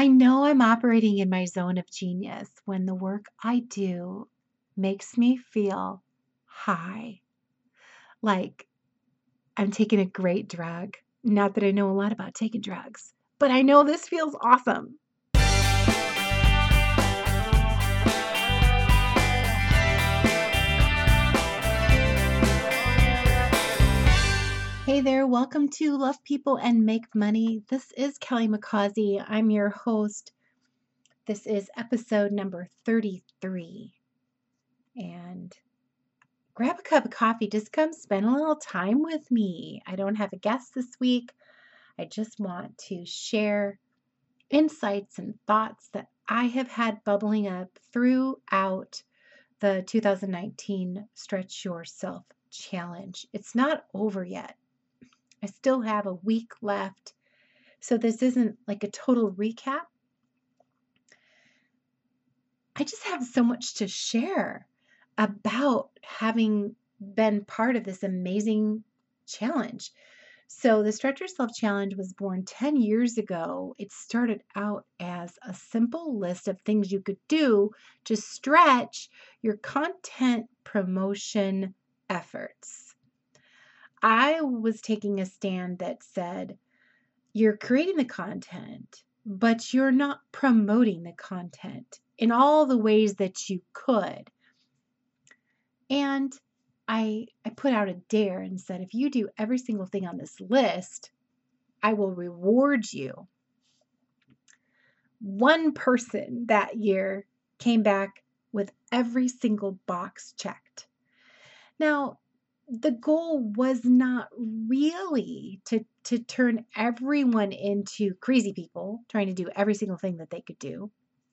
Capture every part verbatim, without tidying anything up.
I know I'm operating in my zone of genius when the work I do makes me feel high, like I'm taking a great drug. Not that I know a lot about taking drugs, but I know this feels awesome. Hey there, welcome to Love People and Make Money. This is Kelly McCausey. I'm your host. This is episode number thirty-three. And grab a cup of coffee. Just come spend a little time with me. I don't have a guest this week. I just want to share insights and thoughts that I have had bubbling up throughout the two thousand nineteen Stretch Yourself Challenge. It's not over yet. I still have a week left. So this isn't like a total recap. I just have so much to share about having been part of this amazing challenge. So the Stretch Yourself Challenge was born ten years ago. It started out as a simple list of things you could do to stretch your content promotion efforts. I was taking a stand that said, you're creating the content, but you're not promoting the content in all the ways that you could. And I, I put out a dare and said, if you do every single thing on this list, I will reward you. One person that year came back with every single box checked. Now, the goal was not really to, to turn everyone into crazy people trying to do every single thing that they could do.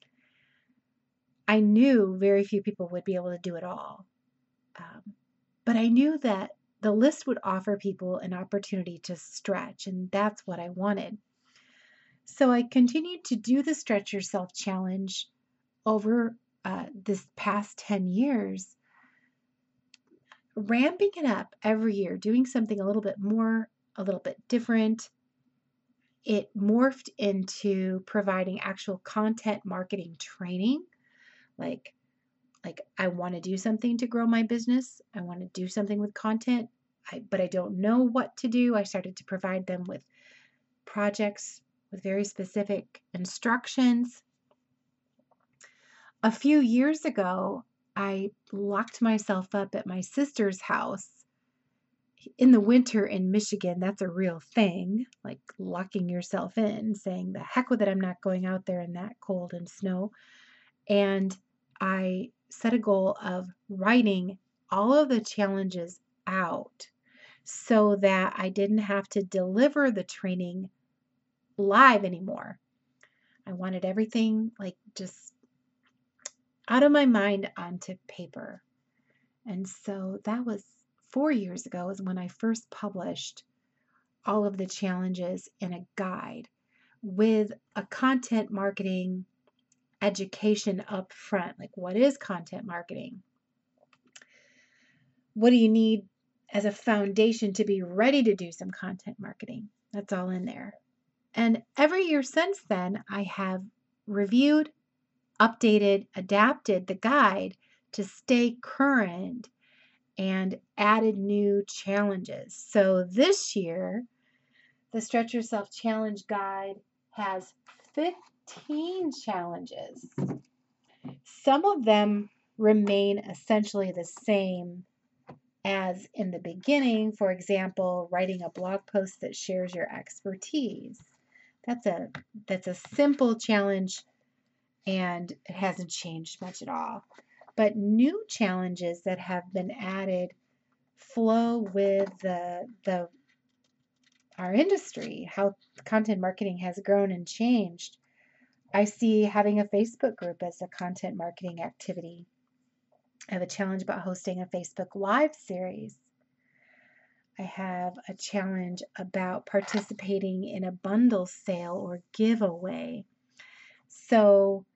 I knew very few people would be able to do it all. Um, but I knew that the list would offer people an opportunity to stretch, and that's what I wanted. So I continued to do the Stretch Yourself Challenge over uh, this past ten years, ramping it up every year, doing something a little bit more, a little bit different. It morphed into providing actual content marketing training. Like, like I want to do something to grow my business. I want to do something with content, I, but I don't know what to do. I started to provide them with projects with very specific instructions. A few years ago, I locked myself up at my sister's house. In the winter in Michigan, that's a real thing, like locking yourself in, saying, the heck with it, I'm not going out there in that cold and snow. And I set a goal of writing all of the challenges out so that I didn't have to deliver the training live anymore. I wanted everything like just out of my mind onto paper. And so that was four years ago is when I first published all of the challenges in a guide with a content marketing education up front. Like, what is content marketing? What do you need as a foundation to be ready to do some content marketing? That's all in there. And every year since then, I have reviewed, updated, adapted the guide to stay current and added new challenges. So this year, the Stretch Yourself Challenge Guide has fifteen challenges. Some of them remain essentially the same as in the beginning. For example, writing a blog post that shares your expertise. That's a that's a simple challenge and it hasn't changed much at all. But new challenges that have been added flow with the the our industry, how content marketing has grown and changed. I see having a Facebook group as a content marketing activity. I have a challenge about hosting a Facebook Live series. I have a challenge about participating in a bundle sale or giveaway. So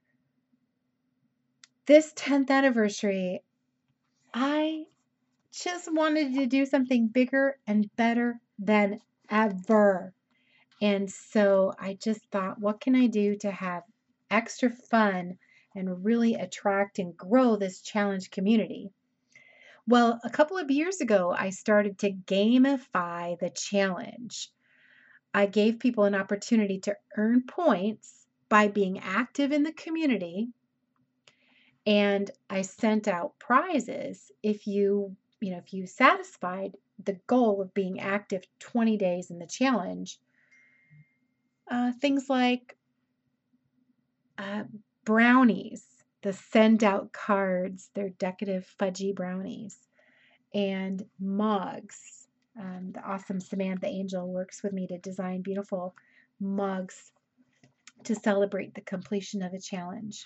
this tenth anniversary, I just wanted to do something bigger and better than ever. And so I just thought, what can I do to have extra fun and really attract and grow this challenge community? Well, a couple of years ago, I started to gamify the challenge. I gave people an opportunity to earn points by being active in the community, and I sent out prizes if you, you know, if you satisfied the goal of being active twenty days in the challenge. Uh, things like uh, brownies, the send out cards, they're decorative fudgy brownies, and mugs. Um, the awesome Samantha Angel works with me to design beautiful mugs to celebrate the completion of a challenge.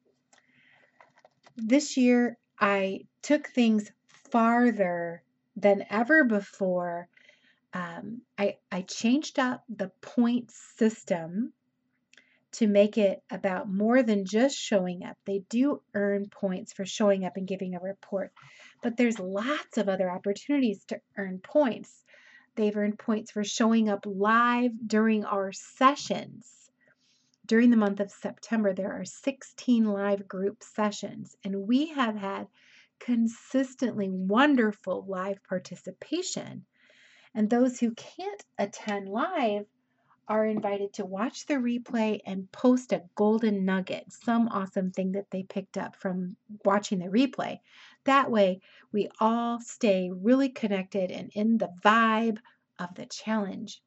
This year, I took things farther than ever before. Um, I, I changed up the point system to make it about more than just showing up. They do earn points for showing up and giving a report, but there's lots of other opportunities to earn points. They've earned points for showing up live during our sessions. During the month of September, there are sixteen live group sessions, and we have had consistently wonderful live participation. And those who can't attend live are invited to watch the replay and post a golden nugget, some awesome thing that they picked up from watching the replay. That way, we all stay really connected and in the vibe of the challenge.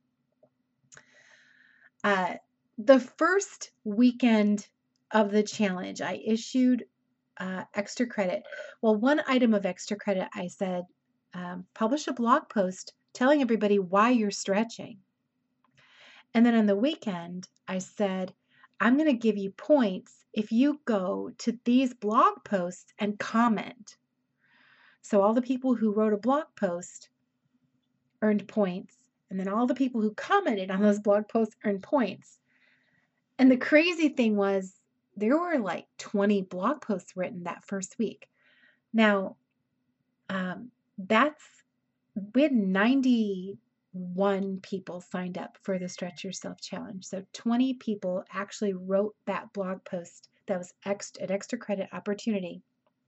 Uh, the first weekend of the challenge, I issued uh, extra credit. Well, one item of extra credit, I said, um, publish a blog post telling everybody why you're stretching. And then on the weekend, I said, I'm going to give you points if you go to these blog posts and comment. So all the people who wrote a blog post earned points, and then all the people who commented on those blog posts earned points. And the crazy thing was, there were like twenty blog posts written that first week. Now, um, that's, we had ninety-one people signed up for the Stretch Yourself Challenge. So twenty people actually wrote that blog post that was extra, an extra credit opportunity.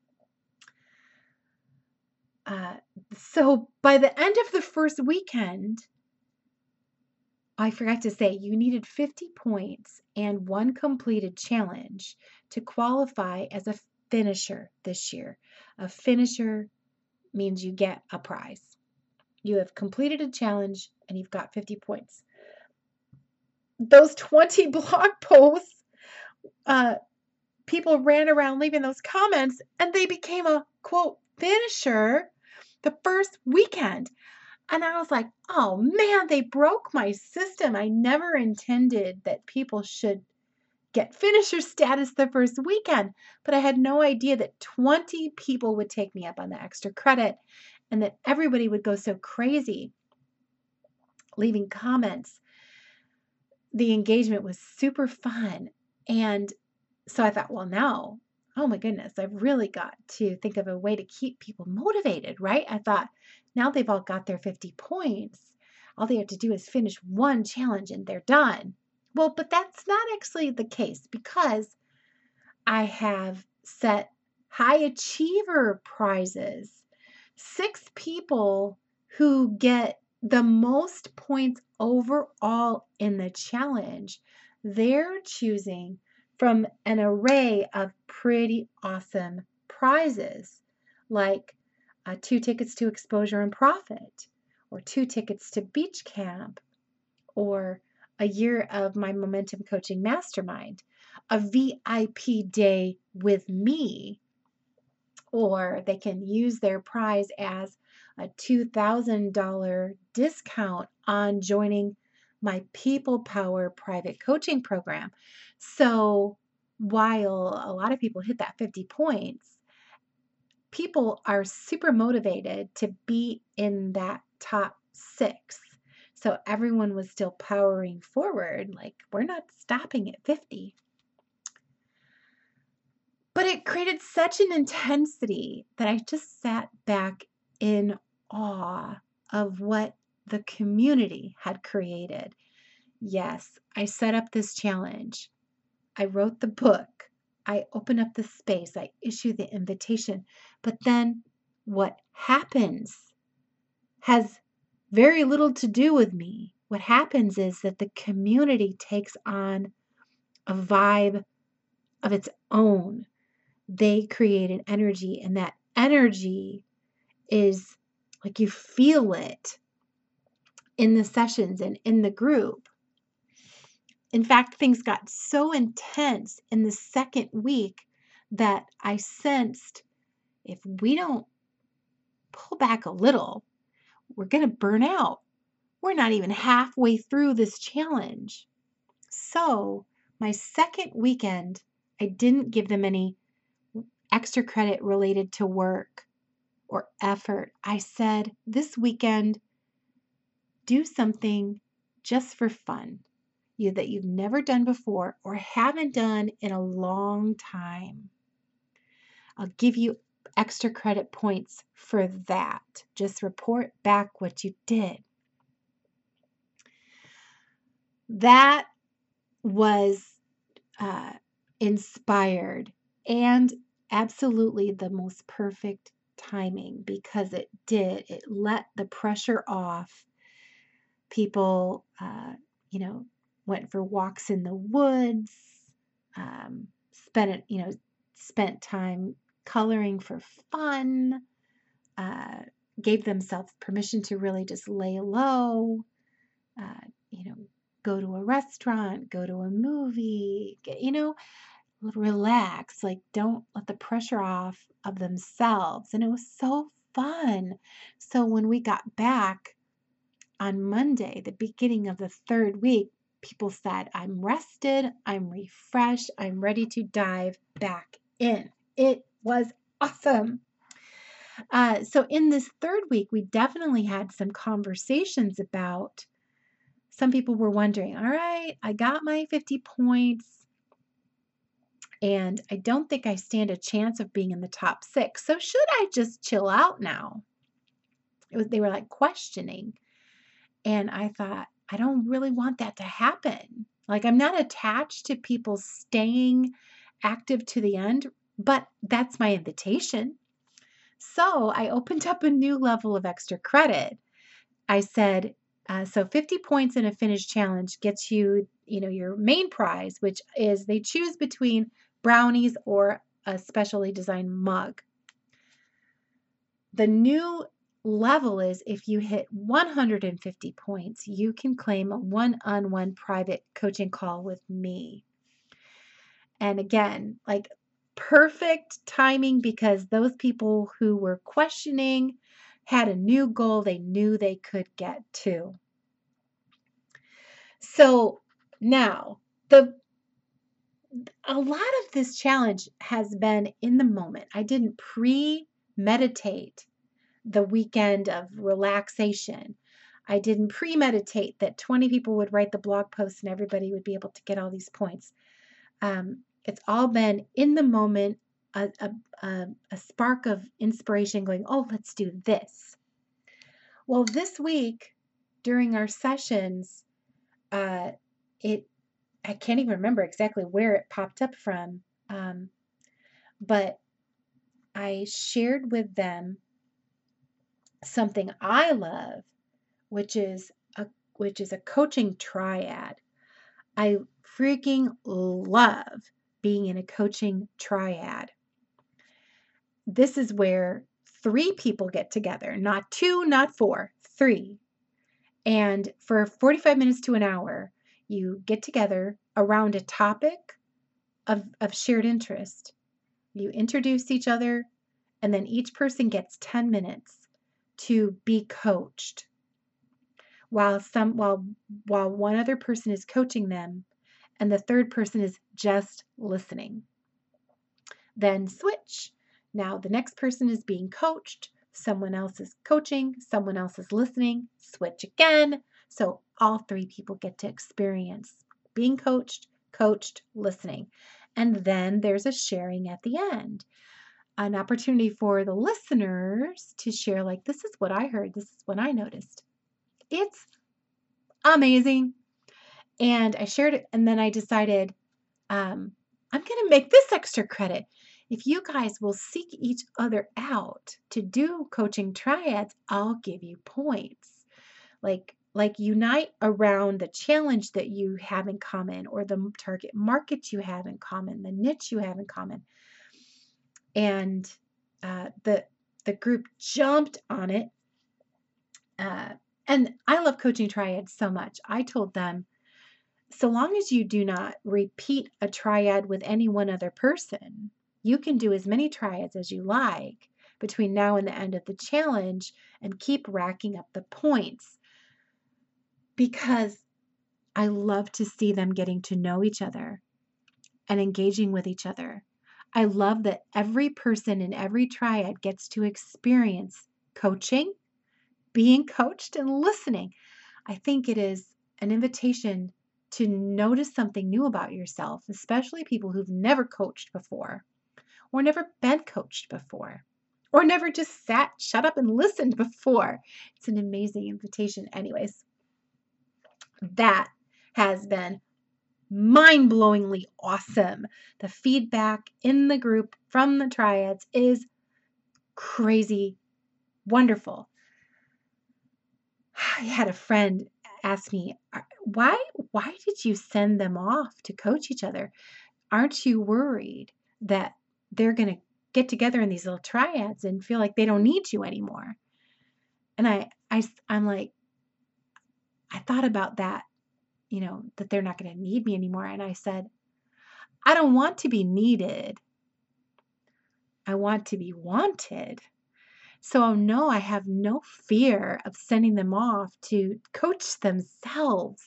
Uh, so by the end of the first weekend, I forgot to say, you needed fifty points and one completed challenge to qualify as a finisher this year. A finisher means you get a prize. You have completed a challenge and you've got fifty points. Those twenty blog posts, uh, people ran around leaving those comments and they became a quote finisher the first weekend. And I was like, oh man, they broke my system. I never intended that people should get finisher status the first weekend, but I had no idea that twenty people would take me up on the extra credit and that everybody would go so crazy leaving comments. The engagement was super fun. And so I thought, well, now, oh my goodness, I've really got to think of a way to keep people motivated, right? I thought, now they've all got their fifty points. All they have to do is finish one challenge and they're done. Well, but that's not actually the case, because I have set high achiever prizes. Six people who get the most points overall in the challenge, they're choosing from an array of pretty awesome prizes, like uh, two tickets to Exposure and Profit, or two tickets to beach camp, or a year of my Momentum Coaching Mastermind, a V I P day with me, or they can use their prize as a two thousand dollars discount on joining my People Power private coaching program. So while a lot of people hit that fifty points, people are super motivated to be in that top six. So everyone was still powering forward. Like, we're not stopping at fifty. But it created such an intensity that I just sat back in awe of what the community had created. Yes, I set up this challenge. I wrote the book. I open up the space. I issue the invitation. But then what happens has very little to do with me. What happens is that the community takes on a vibe of its own. They create an energy, and that energy is like you feel it in the sessions and in the group. In fact, things got so intense in the second week that I sensed if we don't pull back a little, we're going to burn out. We're not even halfway through this challenge. So, my second weekend, I didn't give them any extra credit related to work or effort. I said, this weekend, do something just for fun you that you've never done before or haven't done in a long time. I'll give you extra credit points for that. Just report back what you did. That was uh, inspired and absolutely the most perfect timing because it did. It let the pressure off. People, uh, you know, went for walks in the woods, um, spent it, you know, spent time coloring for fun, uh, gave themselves permission to really just lay low, uh, you know, go to a restaurant, go to a movie, get, you know, relax, like don't let the pressure off of themselves. And it was so fun. So when we got back on Monday, the beginning of the third week, people said, I'm rested, I'm refreshed, I'm ready to dive back in. It was awesome. Uh, so in this third week, we definitely had some conversations about, some people were wondering, all right, I got my fifty points and I don't think I stand a chance of being in the top six. So should I just chill out now? It was, they were like questioning. And I thought, I don't really want that to happen. Like, I'm not attached to people staying active to the end, but that's my invitation. So I opened up a new level of extra credit. I said, uh, so fifty points in a finish challenge gets you, you know, your main prize, which is they choose between brownies or a specially designed mug. The new level is if you hit one hundred fifty points, you can claim a one-on-one private coaching call with me. And again, like perfect timing because those people who were questioning had a new goal they knew they could get to. So now the a lot of this challenge has been in the moment. I didn't pre-meditate the weekend of relaxation. I didn't premeditate that twenty people would write the blog post and everybody would be able to get all these points. Um, it's all been in the moment, a, a, a, a spark of inspiration going, oh, let's do this. Well, this week during our sessions, uh, it I can't even remember exactly where it popped up from, um, but I shared with them something I love, which is a which is a coaching triad. I freaking love being in a coaching triad. This is where three people get together, not two, not four, three. And for forty-five minutes to an hour, you get together around a topic of, of shared interest. You introduce each other, and then each person gets ten minutes to be coached. While some while while one other person is coaching them and the third person is just listening. Then switch. Now the next person is being coached, someone else is coaching, someone else is listening, switch again. So all three people get to experience being coached, coached, listening. And then there's a sharing at the end. An opportunity for the listeners to share, like, this is what I heard, this is what I noticed. It's amazing. And I shared it, and then I decided um, I'm going to make this extra credit. If you guys will seek each other out to do coaching triads, I'll give you points. Like, like unite around the challenge that you have in common, or the target market you have in common, the niche you have in common. And uh, the the group jumped on it. Uh, and I love coaching triads so much. I told them, so long as you do not repeat a triad with any one other person, you can do as many triads as you like between now and the end of the challenge and keep racking up the points, because I love to see them getting to know each other and engaging with each other. I love that every person in every triad gets to experience coaching, being coached, and listening. I think it is an invitation to notice something new about yourself, especially people who've never coached before, or never been coached before, or never just sat, shut up, and listened before. It's an amazing invitation. Anyways, that has been mind-blowingly awesome. The feedback in the group from the triads is crazy wonderful. I had a friend ask me, why why did you send them off to coach each other? Aren't you worried that they're going to get together in these little triads and feel like they don't need you anymore? And I, I, I'm like, I thought about that, you know, that they're not going to need me anymore. And I said, I don't want to be needed. I want to be wanted. So no, I have no fear of sending them off to coach themselves.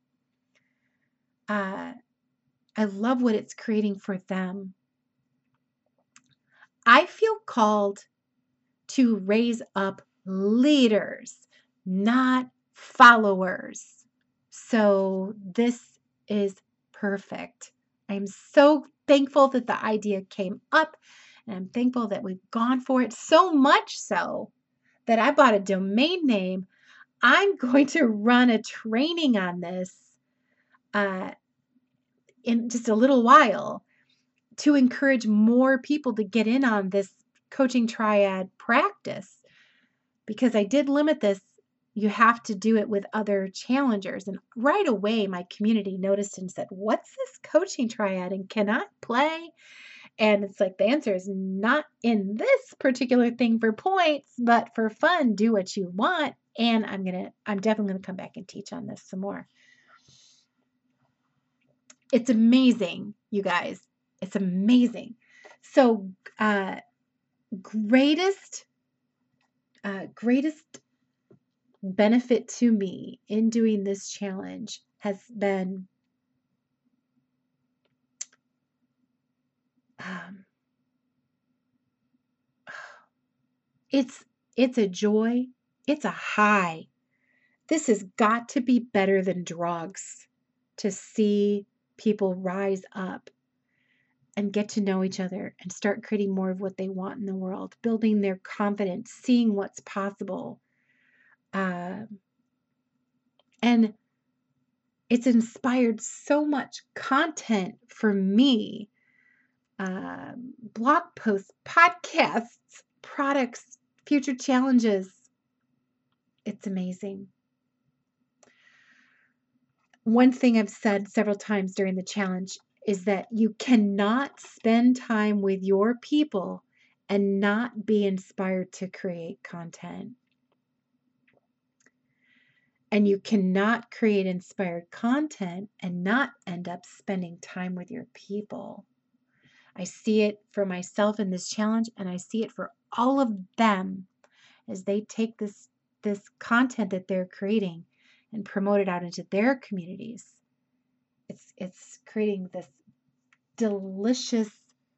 Uh, I love what it's creating for them. I feel called to raise up leaders, not followers. So this is perfect. I'm so thankful that the idea came up, and I'm thankful that we've gone for it, so much so that I bought a domain name. I'm going to run a training on this uh, in just a little while to encourage more people to get in on this coaching triad practice, because I did limit this. You have to do it with other challengers. And right away, my community noticed and said, what's this coaching triad, and can I play? And it's like, the answer is not in this particular thing for points, but for fun, do what you want. And I'm going to, I'm definitely going to come back and teach on this some more. It's amazing, you guys. It's amazing. So, uh, greatest, uh, greatest benefit to me in doing this challenge has been um, it's it's a joy, it's a high. This has got to be better than drugs, to see people rise up and get to know each other and start creating more of what they want in the world, building their confidence, seeing what's possible. Uh, and it's inspired so much content for me. Uh, blog posts, podcasts, products, future challenges. It's amazing. One thing I've said several times during the challenge is that you cannot spend time with your people and not be inspired to create content. And you cannot create inspired content and not end up spending time with your people. I see it for myself in this challenge, and I see it for all of them as they take this, this content that they're creating and promote it out into their communities. It's, it's creating this delicious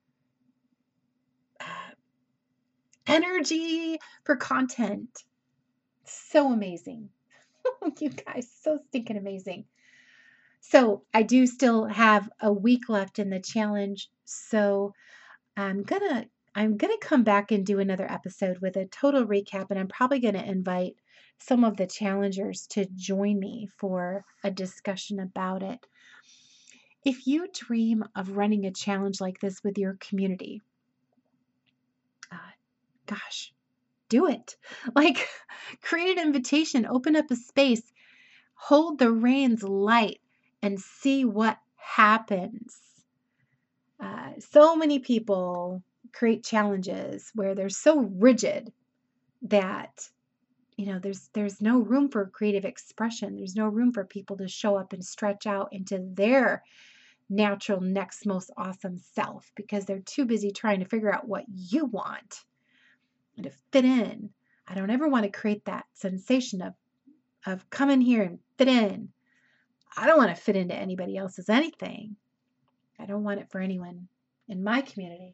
uh, energy for content. So amazing. You guys, so stinking amazing. So I do still have a week left in the challenge. So I'm gonna I'm gonna come back and do another episode with a total recap, and I'm probably gonna invite some of the challengers to join me for a discussion about it. If you dream of running a challenge like this with your community, uh, gosh, do it. Like, create an invitation, open up a space, hold the reins light, and see what happens. Uh, so many people create challenges where they're so rigid that, you know, there's there's no room for creative expression. There's no room for people to show up and stretch out into their natural next most awesome self because they're too busy trying to figure out what you want and to fit in. I don't ever want to create that sensation of of come in here and fit in. I don't want to fit into anybody else's anything. I don't want it for anyone in my community.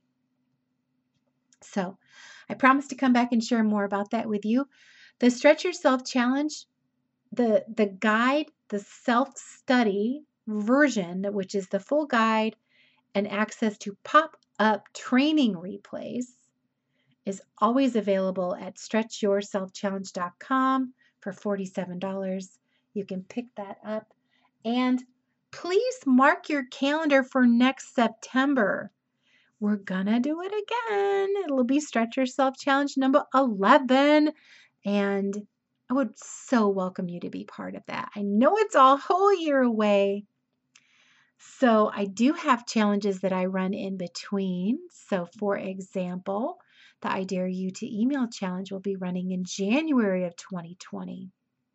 So I promise to come back and share more about that with you. The Stretch Yourself Challenge, the, the guide, the self-study version, which is the full guide and access to pop-up training replays, is always available at stretch yourself challenge dot com for forty-seven dollars. You can pick that up. And please mark your calendar for next September. We're gonna do it again. It'll be Stretch Yourself Challenge number eleven. And I would so welcome you to be part of that. I know it's a whole year away. So I do have challenges that I run in between. So for example, the I Dare You to Email Challenge will be running in January of twenty twenty.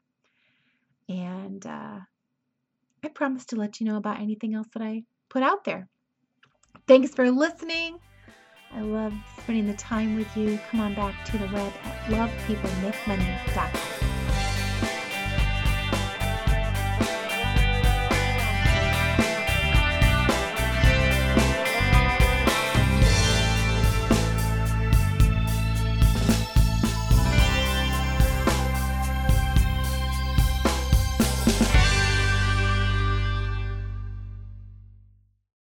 And uh, I promise to let you know about anything else that I put out there. Thanks for listening. I love spending the time with you. Come on back to the web at love people make money dot com.